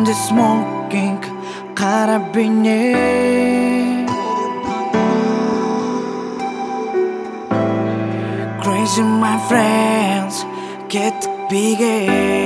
Üstümde smoking, kara beni. Crazy my friends, kettik birge.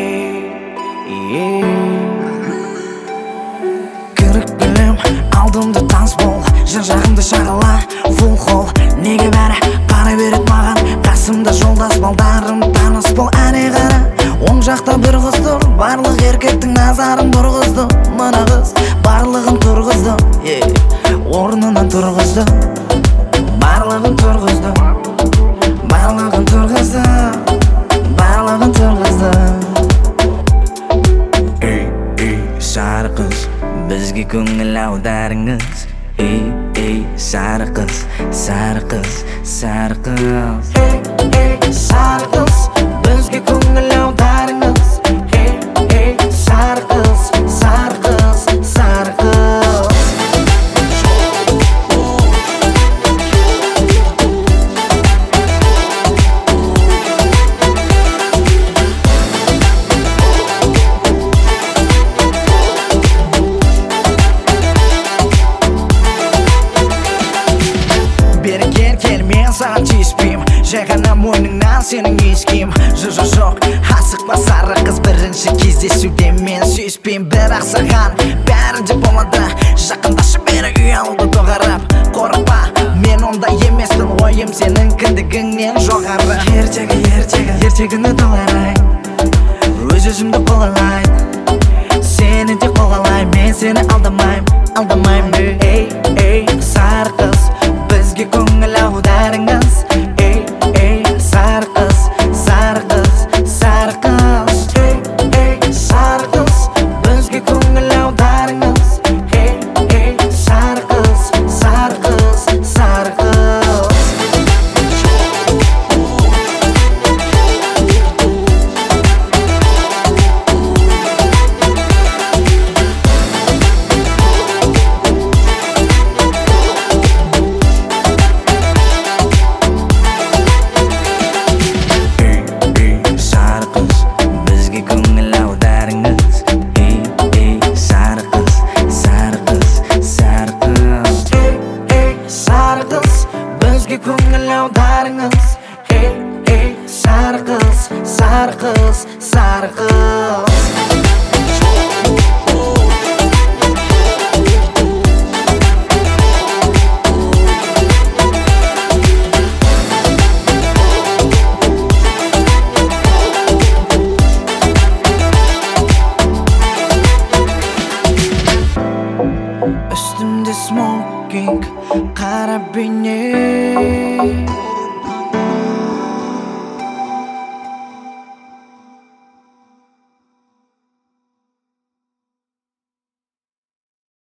Kırık gülüm, aldımda dans bol. Жан жағымда шағала, full hall. Неге бәрі қарай берет маған? Қасымда жолдас балдарым таныс бол. Әне қара, оң жақта бір қыз тұр. Барлық еркектің назарын бұрғызды. Мына қыз барлығын тұрғызды, орнынан тұрғызды. Барлығын тұрғызды, барлығын тұрғызды, барлығын тұрғызды. Ей, сары қыз, бізге көңіл аударыңыз. Ей, сары қыз, сары қыз, сары қыз. Ей, сары қыз, бізге көңіл аударыңыз. Ей, сары қыз, сары қыз, сары қыз. Саған тиіспейм, жай ғана мойныңнан сенің иіскейм. Жоқ, асықпа сары қыз, бірінші кездесуде мен сүйіспейм. Бірақ саған бәрі де болады, жақындашы бері үй алуды доғарып. Қорықпа, мен ондай емеспін, ойым сенің кіндігіңнен жоғары. Ертегіні доғарайын, өз-өзімді қолалайын. Сені де қолалайын, мен сені алдамайым. Ей, сары қыз, бізге көңіл аударыңыз. Ей, сары қыз, сары қыз, сары қыз. Ей, сары қыз, бізге көңіл аударыңыз. Ей, сары қыз, сары қыз, сары қыз. Көңіл аударыңыз. Ей, сары қыз, сары қыз, сары қыз. Üstümde smoking, kara beni.